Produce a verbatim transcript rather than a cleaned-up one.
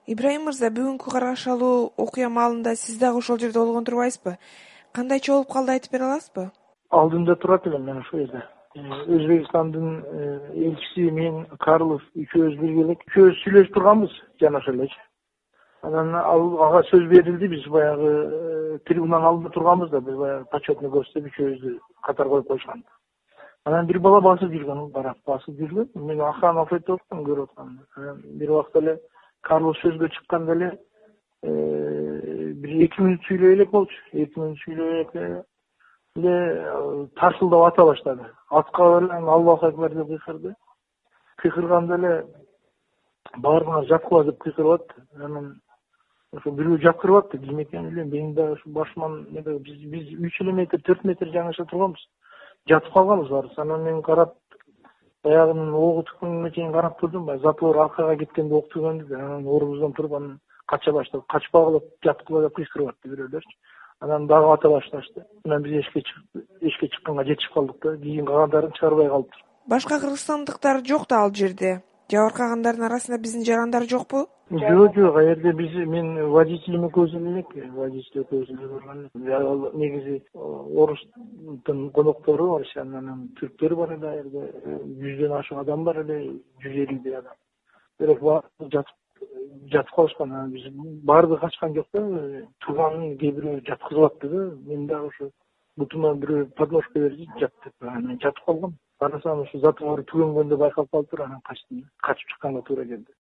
Ибраим мырза, бүгүнкү каргашалуу окуя маалында сиз дагы ошол жерде болгон турбайсызбы? Кандайча болуп калды, айтып бере аласызбы? Алдында турат элем мен ошол жерде. Өзбекстандын элчиси мен Карлов үчөөбүз бирге элек. Үчөөбүз сүйлөшүп турганбыз жана ошол элечи. Анан ага сөз берилди, биз баягы трибунанын алдында турганбыз да, биз баягы почетный гость деп үчөөбүздү катар коюп койушкан. Анан бир бала басып жүргөн, барак басып жүргөн. Мен Аханов айтып аткам, көрүп аткам. Анан бир убакта эле Карлов сөзгө чыкканда эле бир эки мүнөт сүйлөй элек болчу. эки мүнөт сүйлөй элек эле тарсылдап ата баштады. Аткан эле Аллаху акбар деп кыйкырды. Кыйкырганда эле баарыңар жаткыла деп кыйкырып атты. Анан ошо бирөө жаткырып атты. Ким экенин билбейм. Мен да ушу башыман биз биз үч эле метр, төрт метр жаңыша турганбыз. Жатып калганбыз баарыбыз. Анан мен карап, баягынын огу түккөнгө чейин карап турдум. Баягы затвор аркага кеткенде ок түгөндү. Анан орубуздан туруп анан кача баштады. Качпагыла, жаткыла деп кыйкырып атты бирөөлөрчү. Анан дагы ата башташты. Анан биз эшикке чыктык. Эшикке чыкканга жетишип калдык да. Кийин калгандарын чыгарбай калыптыр. Башка кыргызстандыктар жок да ал жерде. Жабыркагандардын арасында биздин жарандар жокпу? Жок, жок, а жерде биз мен водителим экөөбүз элек, водитель экөөбүз эле көргөн. Ал негизи орустун коноктору бар, анан түрктөр бар эле, а жерде жүздөн ашык адам бар эле, жүз элүүдөй адам. Бирок жатып жатып калышкан. Анан биз баардыгы качкан жок да, турганын кээ бирөө жаткызып атты да. Мен дагы ошо бутума бирөө подножка берди, жат деп. Анан жатып калгам. Карасам ушу затвор түгөнгөндө байкалып калыптыр, анан качтым. Качып чыкканга туура келди.